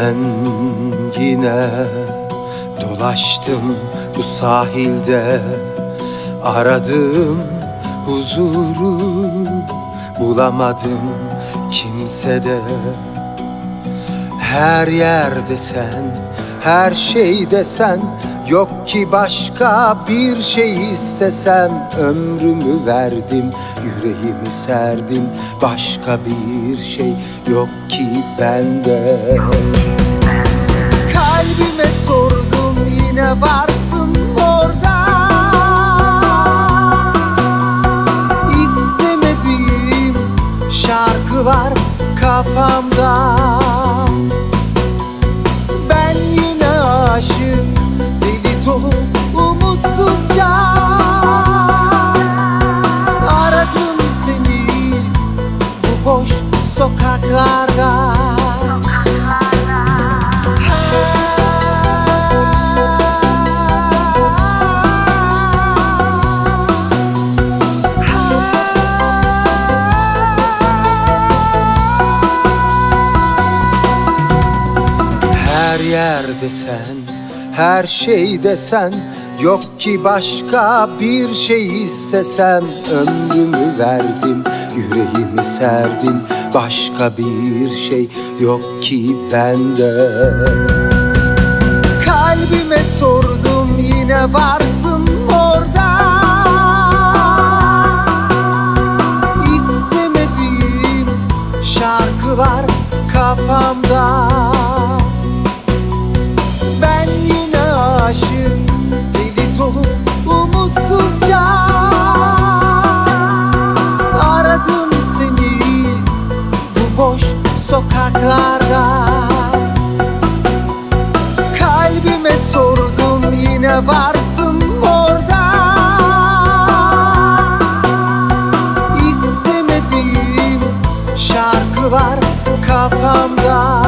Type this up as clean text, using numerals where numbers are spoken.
Ben yine dolaştım bu sahilde, aradım huzuru, bulamadım kimsede. Her yerde sen, her şeyde sen, yok ki başka bir şey istesem. Ömrümü verdim, yüreğimi serdim, başka bir şey yok ki bende. Kalbime sordum, yine varsın orada. İstemediğim şarkı var kafamda. Ben yine aşık, deli dolu, umutsuzca aradım seni bu boş sokaklarda. Her yerde sen, her şeyde sen, yok ki başka bir şey istesem. Ömrümü verdim, yüreğimi serdim, başka bir şey yok ki bende. Kalbime sordum, yine varsın orada. İstemediğim şarkı var kafamda. Ben yine aşık, deli dolu, umutsuzca aradım seni bu boş sokaklarda. Kalbime sordum, yine varsın orada. İstemediğim şarkı var kafamda.